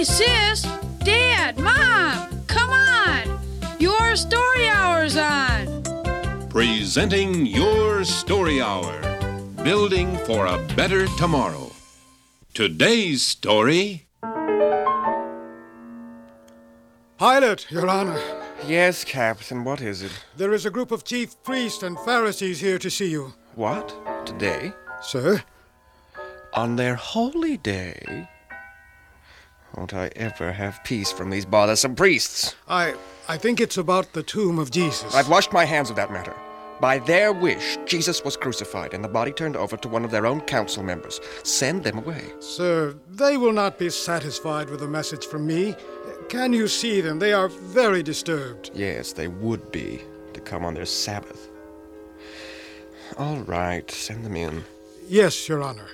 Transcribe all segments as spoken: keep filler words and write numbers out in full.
Hey, sis, Dad, Mom, come on. Your Story Hour's on. Presenting Your Story Hour, building for a better tomorrow. Today's story... Pilot, Your Honor. Yes, Captain, what is it? There is a group of chief priests and Pharisees here to see you. What? Today? Sir? On their holy day? Won't I ever have peace from these bothersome priests? I I think it's about the tomb of Jesus. I've washed my hands of that matter. By their wish, Jesus was crucified and the body turned over to one of their own council members. Send them away. Sir, they will not be satisfied with a message from me. Can you see them? They are very disturbed. Yes, they would be, to come on their Sabbath. All right, send them in. Yes, Your Honor.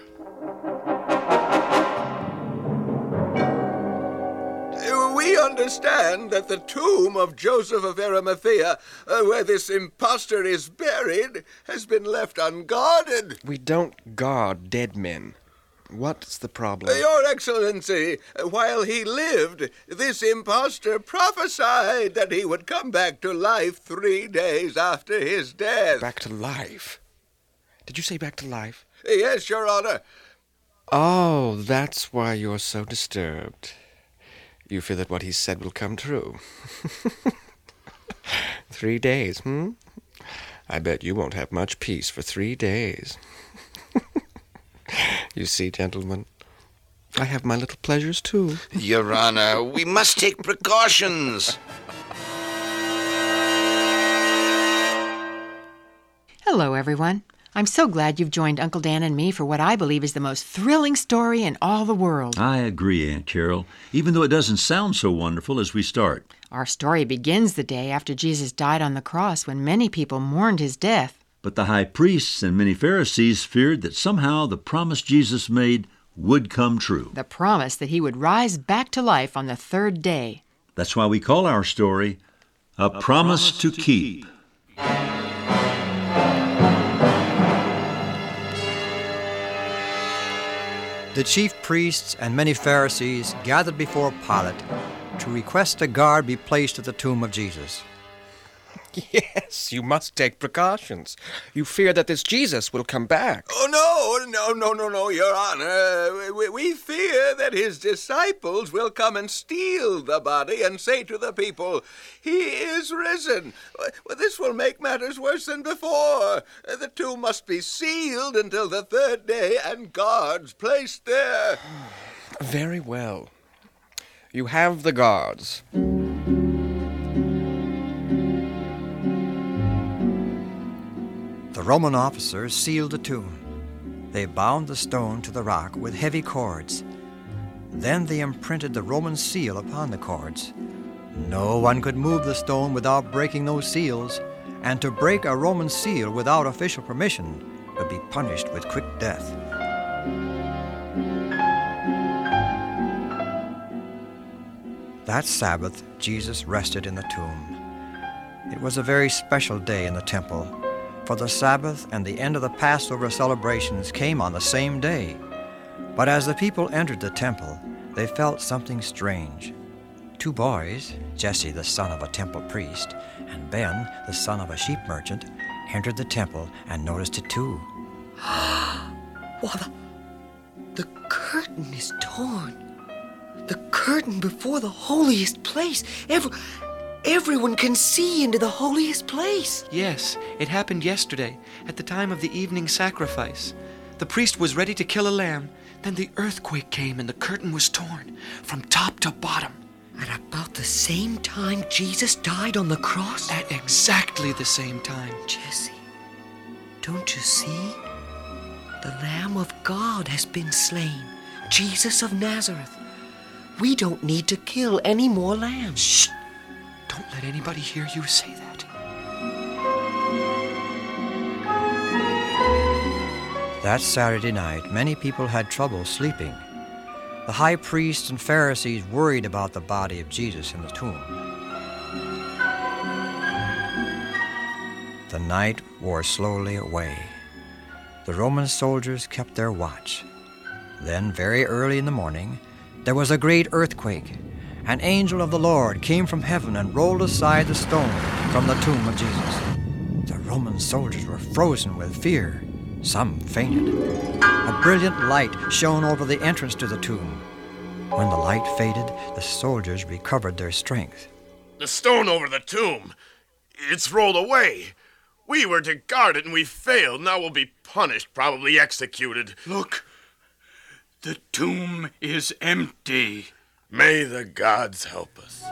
We understand that the tomb of Joseph of Arimathea, uh, where this impostor is buried, has been left unguarded. We don't guard dead men. What's the problem? Your Excellency, while he lived, this impostor prophesied that he would come back to life three days after his death. Back to life? Did you say back to life? Yes, Your Honor. Oh, that's why you're so disturbed. You fear that what he said will come true. Three days, hmm? I bet you won't have much peace for three days. You see, gentlemen, I have my little pleasures, too. Your Honor, we must take precautions. Hello, everyone. I'm so glad you've joined Uncle Dan and me for what I believe is the most thrilling story in all the world. I agree, Aunt Carol, even though it doesn't sound so wonderful as we start. Our story begins the day after Jesus died on the cross when many people mourned his death. But the high priests and many Pharisees feared that somehow the promise Jesus made would come true. The promise that he would rise back to life on the third day. That's why we call our story, A, A Promise, Promise to, to Keep. keep. The chief priests and many Pharisees gathered before Pilate to request a guard be placed at the tomb of Jesus. Yes, you must take precautions. You fear that this Jesus will come back. Oh, no, no, no, no, no, Your Honor. We, we fear that his disciples will come and steal the body and say to the people, he is risen. Well, this will make matters worse than before. The tomb must be sealed until the third day and guards placed there. Very well. You have the guards. The Roman officers sealed the tomb. They bound the stone to the rock with heavy cords. Then they imprinted the Roman seal upon the cords. No one could move the stone without breaking those seals, and to break a Roman seal without official permission would be punished with quick death. That Sabbath, Jesus rested in the tomb. It was a very special day in the temple, for the Sabbath and the end of the Passover celebrations came on the same day. But as the people entered the temple, they felt something strange. Two boys, Jesse, the son of a temple priest, and Ben, the son of a sheep merchant, entered the temple and noticed it too. Well, the, the curtain is torn. The curtain before the holiest place. Every, everyone can see into the holiest place. Yes, it happened yesterday, at the time of the evening sacrifice. The priest was ready to kill a lamb. Then the earthquake came and the curtain was torn from top to bottom. At about the same time Jesus died on the cross? At exactly the same time. Jesse, don't you see? The Lamb of God has been slain, Jesus of Nazareth. We don't need to kill any more lambs. Shh! Don't let anybody hear you say that. That Saturday night, many people had trouble sleeping. The high priests and Pharisees worried about the body of Jesus in the tomb. The night wore slowly away. The Roman soldiers kept their watch. Then, very early in the morning, there was a great earthquake. An angel of the Lord came from heaven and rolled aside the stone from the tomb of Jesus. The Roman soldiers were frozen with fear. Some fainted. A brilliant light shone over the entrance to the tomb. When the light faded, the soldiers recovered their strength. The stone over the tomb, it's rolled away. We were to guard it and we failed. Now we'll be punished, probably executed. Look, the tomb is empty. May the gods help us.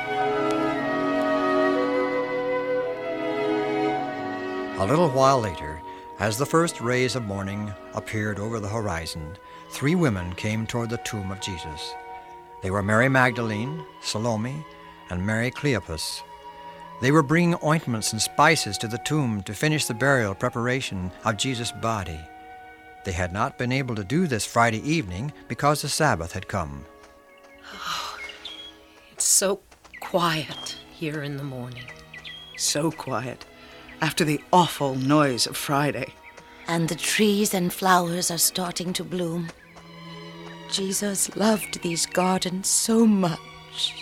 A little while later, as the first rays of morning appeared over the horizon, three women came toward the tomb of Jesus. They were Mary Magdalene, Salome, and Mary Cleopas. They were bringing ointments and spices to the tomb to finish the burial preparation of Jesus' body. They had not been able to do this Friday evening because the Sabbath had come. Oh, it's so quiet here in the morning. So quiet after the awful noise of Friday. And the trees and flowers are starting to bloom. Jesus loved these gardens so much.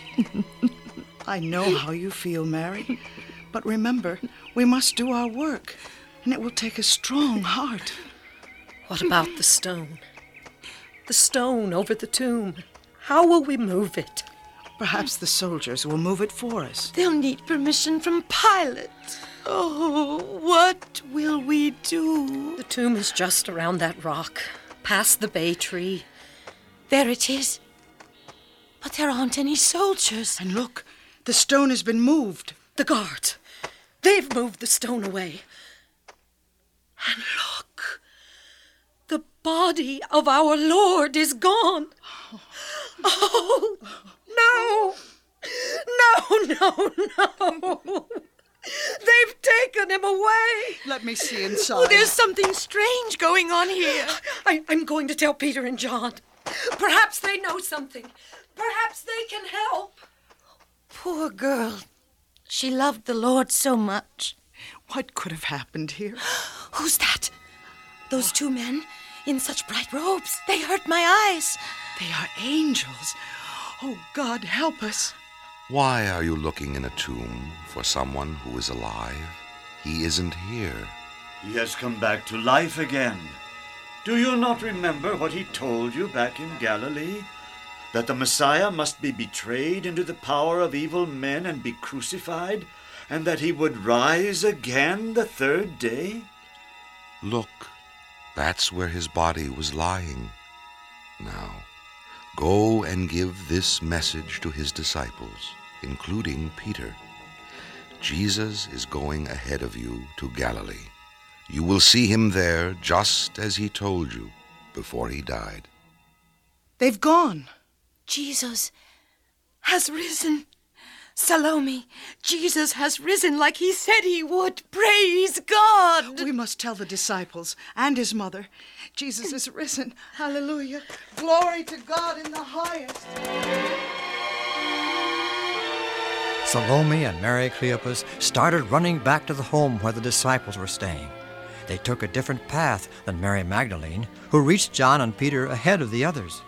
I know how you feel, Mary. But remember, we must do our work, and it will take a strong heart. What about the stone? The stone over the tomb. How will we move it? Perhaps the soldiers will move it for us. They'll need permission from Pilate. Oh, what will we do? The tomb is just around that rock, past the bay tree. There it is. But there aren't any soldiers. And look, the stone has been moved. The guards. They've moved the stone away. And look, the body of our Lord is gone. Oh, no. No, no, no. They've taken him away. Let me see inside. Oh, there's something strange going on here. I, I'm going to tell Peter and John. Perhaps they know something. Perhaps they can help. Poor girl. She loved the Lord so much. What could have happened here? Who's that? Those two men in such bright robes. They hurt my eyes. They are angels. Oh, God, help us. Why are you looking in a tomb for someone who is alive? He isn't here. He has come back to life again. Do you not remember what he told you back in Galilee? That the Messiah must be betrayed into the power of evil men and be crucified, and that he would rise again the third day? Look, that's where his body was lying. Now, go and give this message to his disciples, including Peter. Jesus is going ahead of you to Galilee. You will see him there just as he told you before he died. They've gone. Jesus has risen. Salome, Jesus has risen like he said he would. Praise God. We must tell the disciples and his mother. Jesus is risen. Hallelujah. Glory to God in the highest. Salome and Mary Cleopas started running back to the home where the disciples were staying. They took a different path than Mary Magdalene, who reached John and Peter ahead of the others.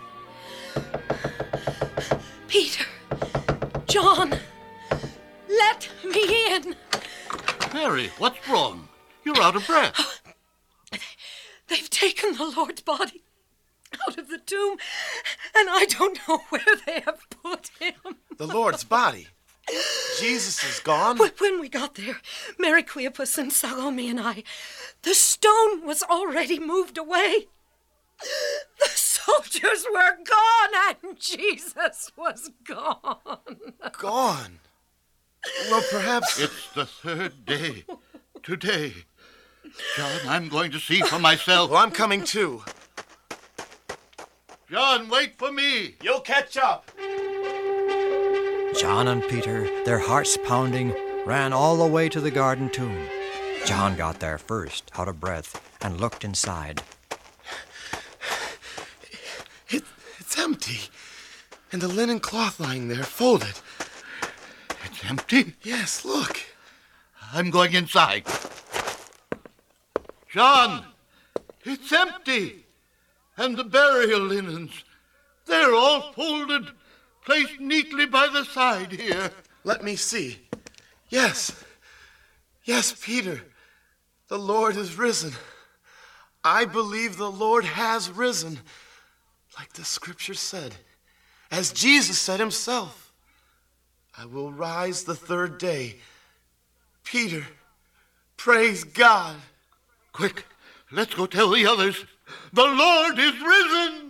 Peter, John, let me in. Mary, what's wrong? You're out of breath. They've taken the Lord's body out of the tomb, and I don't know where they have put him. The Lord's body? Jesus is gone? When we got there, Mary Cleopas and Salome and I, the stone was already moved away. The soldiers were gone, and Jesus was gone. Gone? Well, perhaps... It's the third day. Today. John, I'm going to see for myself. Well, I'm coming too. John, wait for me. You'll catch up. John and Peter, their hearts pounding, ran all the way to the garden tomb. John got there first, out of breath, and looked inside. It, it's empty. And the linen cloth lying there, folded. It's empty? Yes, look. I'm going inside. John, it's empty. And the burial linens, They're all folded, placed neatly by the side here. Let me see. Yes. Yes, Peter. The Lord is risen. I believe the Lord has risen, like the scripture said, as Jesus said himself. I will rise the third day. Peter, praise God. Quick, let's go tell the others. The Lord is risen!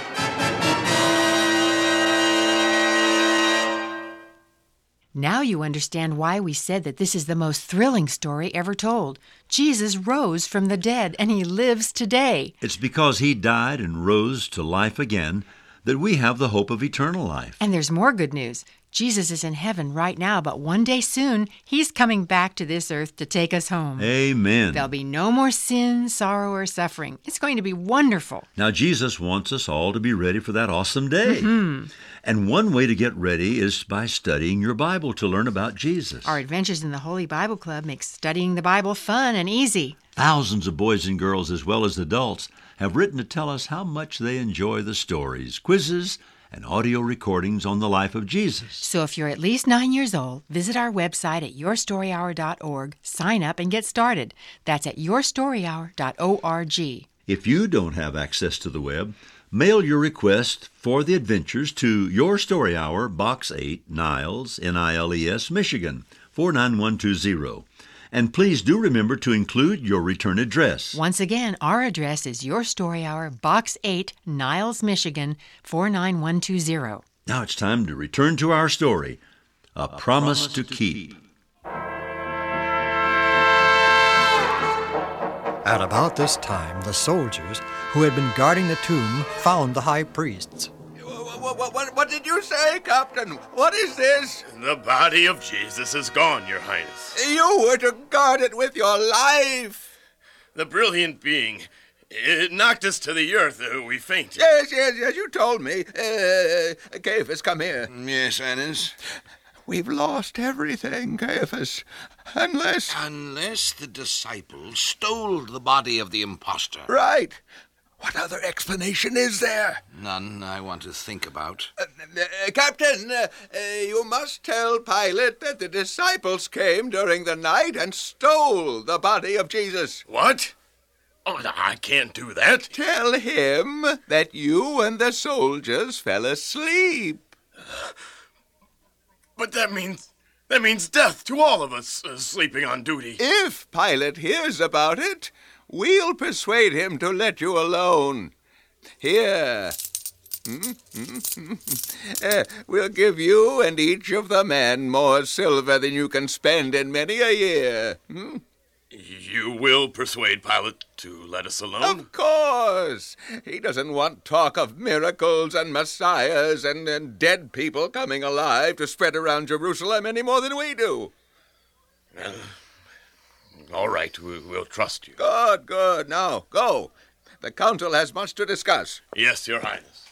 Now you understand why we said that this is the most thrilling story ever told. Jesus rose from the dead, and he lives today. It's because he died and rose to life again that we have the hope of eternal life. And there's more good news. Jesus is in heaven right now, but one day soon, he's coming back to this earth to take us home. Amen. There'll be no more sin, sorrow, or suffering. It's going to be wonderful. Now, Jesus wants us all to be ready for that awesome day. Mm-hmm. And one way to get ready is by studying your Bible to learn about Jesus. Our Adventures in the Holy Bible Club makes studying the Bible fun and easy. Thousands of boys and girls, as well as adults, have written to tell us how much they enjoy the stories, quizzes, and audio recordings on the life of Jesus. So if you're at least nine years old, visit our website at your story hour dot org, sign up, and get started. That's at your story hour dot org. If you don't have access to the web, mail your request for the adventures to Your Story Hour, Box eight, Niles, N I L E S, Michigan, four nine one two zero. And please do remember to include your return address. Once again, our address is Your Story Hour, Box eight, Niles, Michigan, four nine one two zero. Now it's time to return to our story, A, A Promise, Promise to, to Keep. keep. At about this time, the soldiers who had been guarding the tomb found the high priests. What, what, what, what did you say, Captain? What is this? The body of Jesus is gone, Your Highness. You were to guard it with your life. The brilliant being, it knocked us to the earth. Uh, we fainted. Yes, yes, yes, you told me. Uh, Caiaphas, come here. Yes, Annas? We've lost everything, Caiaphas, unless... Unless the disciples stole the body of the impostor. Right. What other explanation is there? None I want to think about. Uh, uh, Captain, uh, uh, you must tell Pilate that the disciples came during the night and stole the body of Jesus. What? Oh, I can't do that. Tell him that you and the soldiers fell asleep. But that means... that means death to all of us uh, sleeping on duty. If Pilate hears about it, we'll persuade him to let you alone. Here. uh, we'll give you and each of the men more silver than you can spend in many a year. Hmm? You will persuade Pilate to let us alone? Of course. He doesn't want talk of miracles and messiahs and, and dead people coming alive to spread around Jerusalem any more than we do. Uh, all right, we, we'll trust you. Good, good. Now, go. The council has much to discuss. Yes, Your Highness.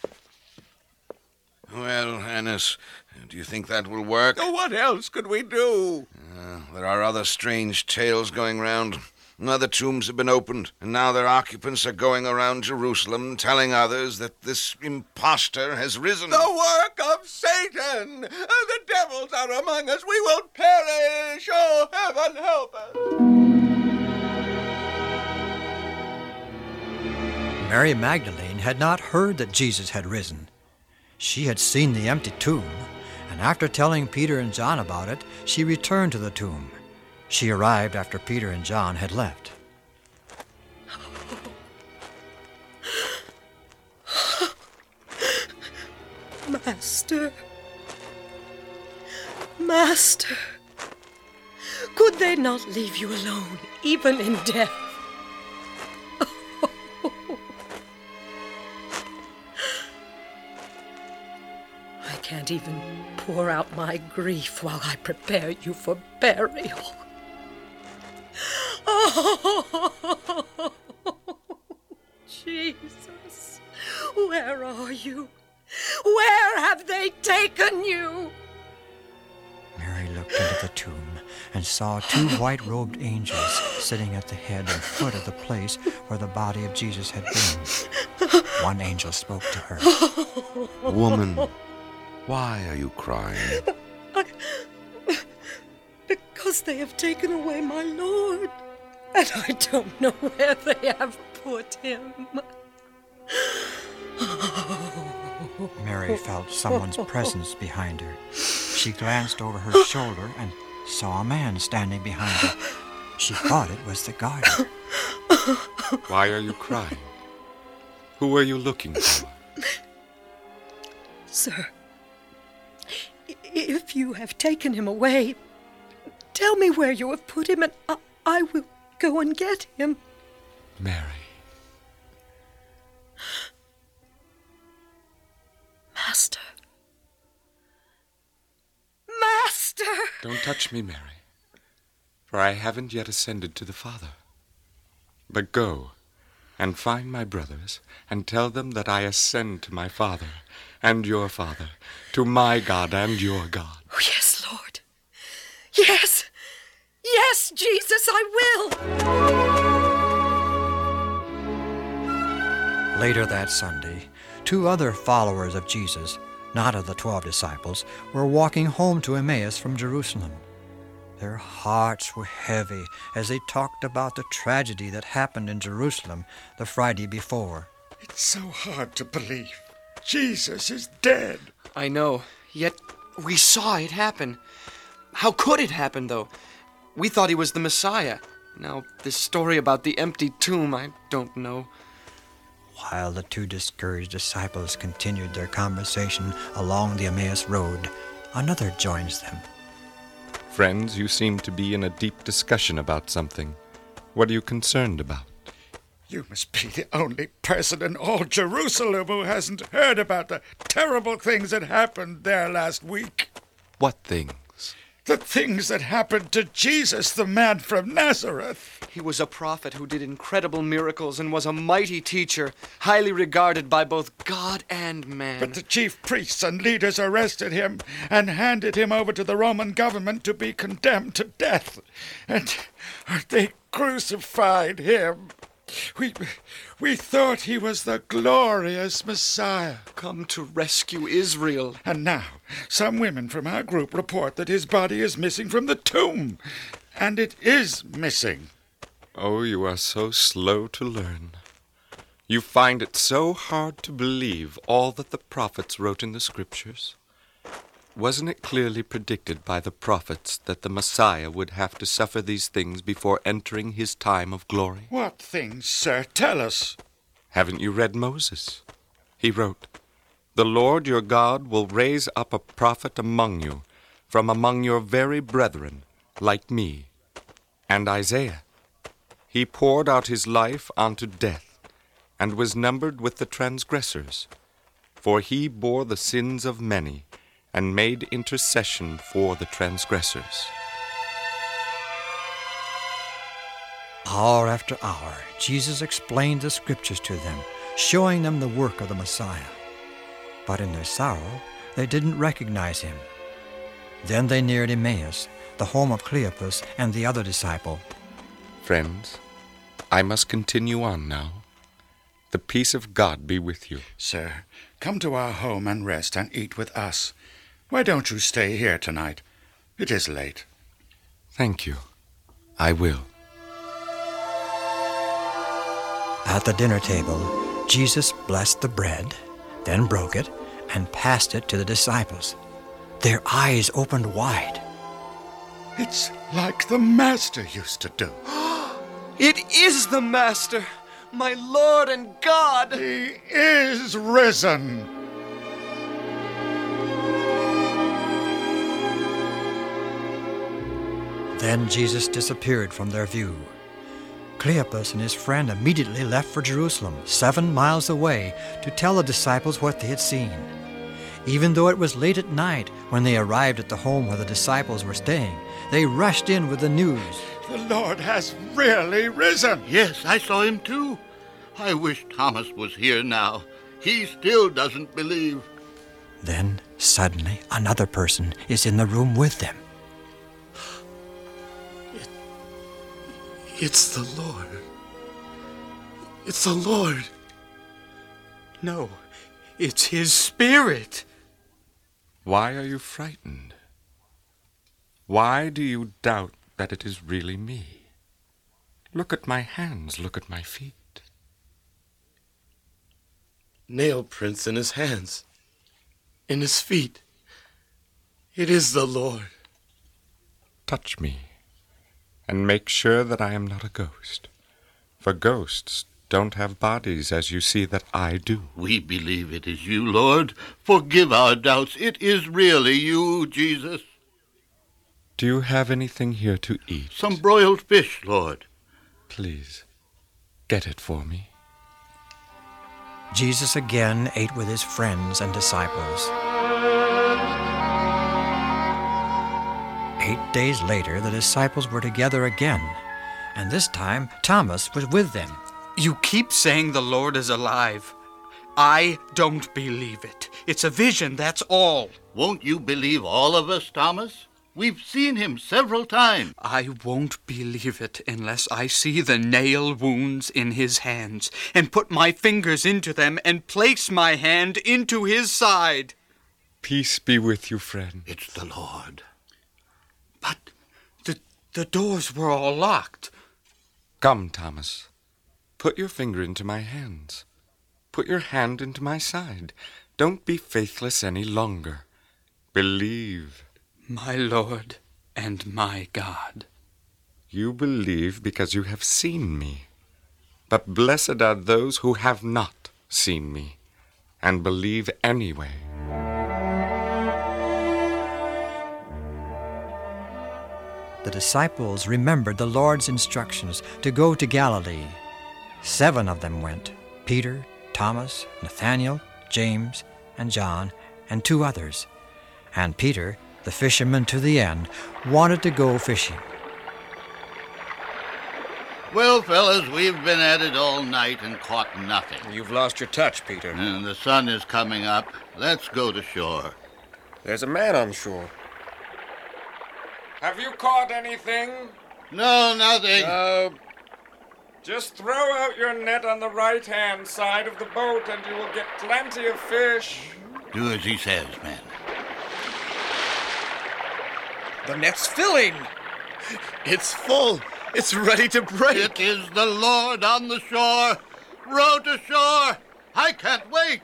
Well, Annas, do you think that will work? Oh, what else could we do? Uh, there are other strange tales going round. Other tombs have been opened, and now their occupants are going around Jerusalem telling others that this impostor has risen. The work of Satan! The devils are among us. We will perish. Oh, heaven help us! Mary Magdalene had not heard that Jesus had risen. She had seen the empty tomb, and after telling Peter and John about it, she returned to the tomb. She arrived after Peter and John had left. Master, Master, could they not leave you alone, even in death? I can't even pour out my grief while I prepare you for burial. Oh, Jesus, where are you? Where have they taken you? Mary looked into the tomb and saw two white-robed angels sitting at the head and foot of the place where the body of Jesus had been. one angel spoke to her. Woman, why are you crying? I, because they have taken away my Lord, and I don't know where they have put him. Mary felt someone's presence behind her. She glanced over her shoulder and saw a man standing behind her. She thought it was the gardener. Why are you crying? Who are you looking for? Sir, if you have taken him away, tell me where you have put him, and I, I will go and get him. Mary. Master. Master! Don't touch me, Mary, for I haven't yet ascended to the Father. But go and find my brothers, and tell them that I ascend to my Father and your Father, to my God and your God. Oh, yes, Lord. Yes. Yes, Jesus, I will. Later that Sunday, two other followers of Jesus, not of the twelve disciples, were walking home to Emmaus from Jerusalem. Their hearts were heavy as they talked about the tragedy that happened in Jerusalem the Friday before. It's so hard to believe. Jesus is dead. I know, yet we saw it happen. How could it happen, though? We thought he was the Messiah. Now, this story about the empty tomb, I don't know. While the two discouraged disciples continued their conversation along the Emmaus road, another joins them. Friends, you seem to be in a deep discussion about something. What are you concerned about? You must be the only person in all Jerusalem who hasn't heard about the terrible things that happened there last week. What things? The things that happened to Jesus, the man from Nazareth. He was a prophet who did incredible miracles and was a mighty teacher, highly regarded by both God and man. But the chief priests and leaders arrested him and handed him over to the Roman government to be condemned to death. And they crucified him. We, we thought he was the glorious Messiah. Come to rescue Israel. And now, some women from our group report that his body is missing from the tomb. And it is missing. Oh, you are so slow to learn. You find it so hard to believe all that the prophets wrote in the Scriptures. Wasn't it clearly predicted by the prophets that the Messiah would have to suffer these things before entering his time of glory? What things, sir? Tell us. Haven't you read Moses? He wrote, "The Lord your God will raise up a prophet among you, from among your very brethren, like me." And Isaiah, "He poured out his life unto death, and was numbered with the transgressors. For he bore the sins of many, and made intercession for the transgressors." Hour after hour, Jesus explained the Scriptures to them, showing them the work of the Messiah. But in their sorrow, they didn't recognize him. Then they neared Emmaus, the home of Cleopas and the other disciple. Friends, I must continue on now. The peace of God be with you. Sir, come to our home and rest and eat with us. Why don't you stay here tonight? It is late. Thank you. I will. At the dinner table, Jesus blessed the bread, then broke it, and passed it to the disciples. Their eyes opened wide. It's like the Master used to do. It is the Master, my Lord and God. He is risen. Then Jesus disappeared from their view. Cleopas and his friend immediately left for Jerusalem, seven miles away, to tell the disciples what they had seen. Even though it was late at night when they arrived at the home where the disciples were staying, they rushed in with the news. The Lord has really risen. Yes, I saw him too. I wish Thomas was here now. He still doesn't believe. Then, suddenly, another person is in the room with them. It's the Lord. It's the Lord. No, it's his spirit. Why are you frightened? Why do you doubt that it is really me? Look at my hands, look at my feet. Nail prints in his hands, in his feet. It is the Lord. Touch me, and make sure that I am not a ghost. For ghosts don't have bodies as you see that I do. We believe it is you, Lord. Forgive our doubts. It is really you, Jesus. Do you have anything here to eat? Some broiled fish, Lord. Please, get it for me. Jesus again ate with his friends and disciples. Eight days later, the disciples were together again, and this time Thomas was with them. You keep saying the Lord is alive. I don't believe it. It's a vision, that's all. Won't you believe all of us, Thomas? We've seen him several times. I won't believe it unless I see the nail wounds in his hands and put my fingers into them and place my hand into his side. Peace be with you, friend. It's the Lord. But the, the doors were all locked. Come, Thomas. Put your finger into my hands. Put your hand into my side. Don't be faithless any longer. Believe. My Lord and my God. You believe because you have seen me. But blessed are those who have not seen me and believe anyway. The disciples remembered the Lord's instructions to go to Galilee. Seven of them went: Peter, Thomas, Nathanael, James, and John, and two others. And Peter, the fisherman to the end, wanted to go fishing. Well, fellas, we've been at it all night and caught nothing. You've lost your touch, Peter. And the sun is coming up. Let's go to shore. There's a man on shore. Have you caught anything? No, nothing. Uh, just throw out your net on the right-hand side of the boat and you will get plenty of fish. Do as he says, man. The net's filling. It's full. It's ready to break. It is the Lord on the shore. Row to shore. I can't wait.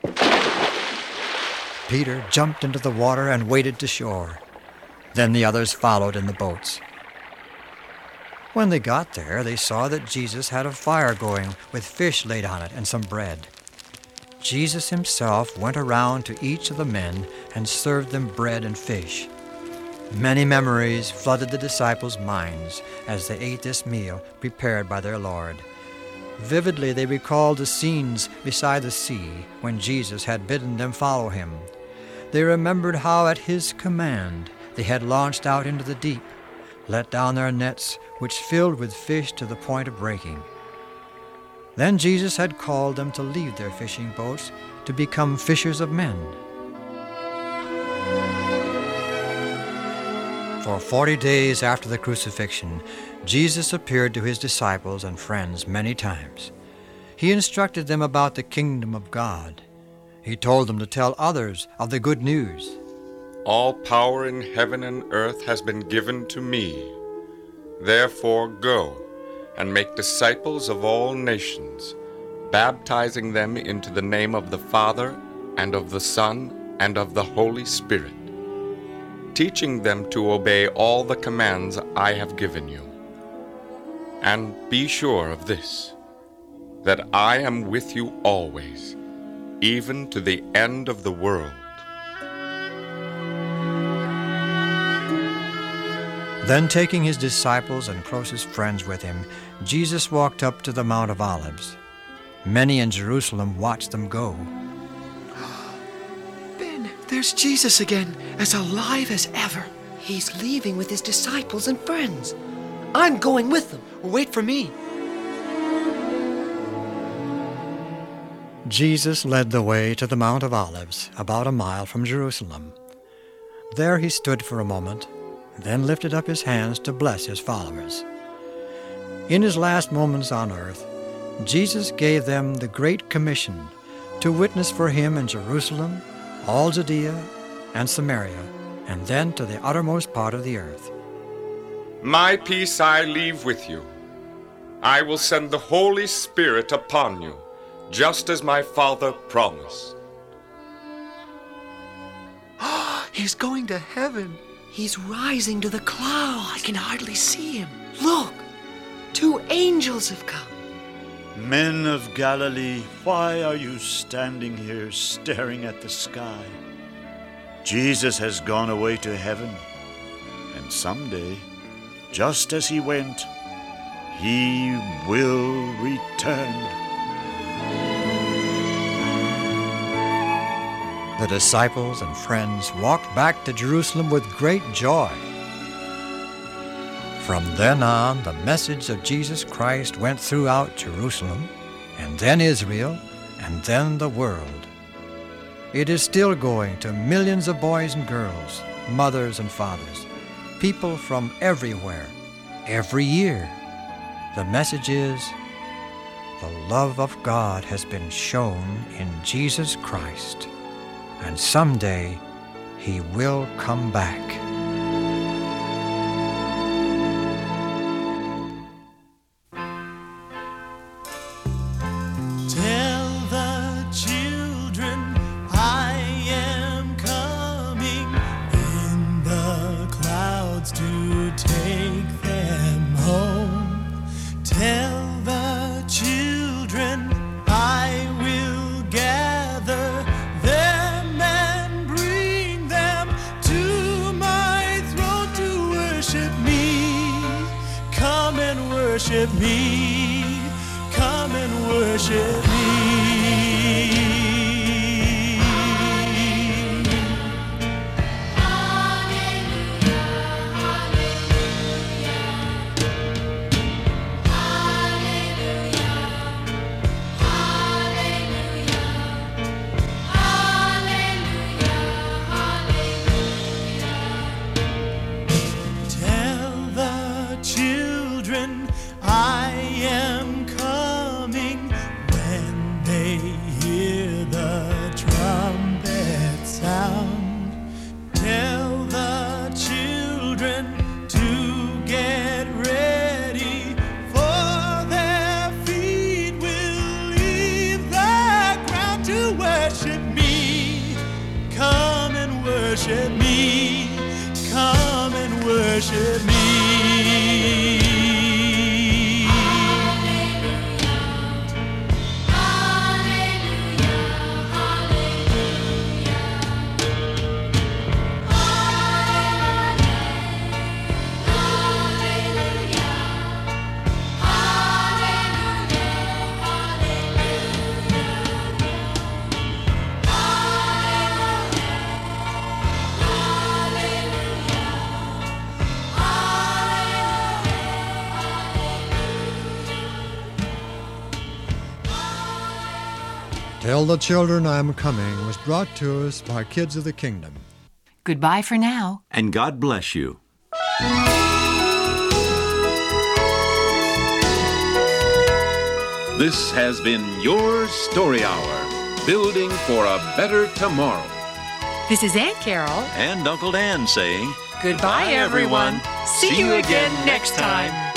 Peter jumped into the water and waded to shore. Then the others followed in the boats. When they got there, they saw that Jesus had a fire going with fish laid on it and some bread. Jesus himself went around to each of the men and served them bread and fish. Many memories flooded the disciples' minds as they ate this meal prepared by their Lord. Vividly they recalled the scenes beside the sea when Jesus had bidden them follow him. They remembered how at his command they had launched out into the deep, let down their nets, which filled with fish to the point of breaking. Then Jesus had called them to leave their fishing boats to become fishers of men. For forty days after the crucifixion, Jesus appeared to his disciples and friends many times. He instructed them about the kingdom of God. He told them to tell others of the good news. All power in heaven and earth has been given to me. Therefore go and make disciples of all nations, baptizing them into the name of the Father and of the Son and of the Holy Spirit, teaching them to obey all the commands I have given you. And be sure of this, that I am with you always, even to the end of the world. Then, taking his disciples and closest friends with him, Jesus walked up to the Mount of Olives. Many in Jerusalem watched them go. Ben, there's Jesus again, as alive as ever. He's leaving with his disciples and friends. I'm going with them. Wait for me. Jesus led the way to the Mount of Olives, about a mile from Jerusalem. There he stood for a moment, then lifted up his hands to bless his followers. In his last moments on earth, Jesus gave them the Great Commission to witness for him in Jerusalem, all Judea and Samaria, and then to the uttermost part of the earth. My peace I leave with you. I will send the Holy Spirit upon you, just as my Father promised. He's going to heaven. He's rising to the clouds. I can hardly see him. Look, two angels have come. Men of Galilee, why are you standing here staring at the sky? Jesus has gone away to heaven, and someday, just as he went, he will return. The disciples and friends walked back to Jerusalem with great joy. From then on, the message of Jesus Christ went throughout Jerusalem, and then Israel, and then the world. It is still going to millions of boys and girls, mothers and fathers, people from everywhere, every year. The message is, the love of God has been shown in Jesus Christ, and someday he will come back. Tell the children I am coming in the clouds to take them home. Tell the children I will gather them and bring them to my throne to worship me. Come and worship me. Come and worship me. Tell the children I am coming when they hear the trumpet sound. Tell the children to get ready, for their feet will leave the ground to worship me. Come and worship me. Come and worship me. Tell the Children I Am Coming was brought to us by Kids of the Kingdom. Goodbye for now. And God bless you. This has been your Story Hour, building for a better tomorrow. This is Aunt Carol. And Uncle Dan saying, Goodbye, everyone. See you again next time.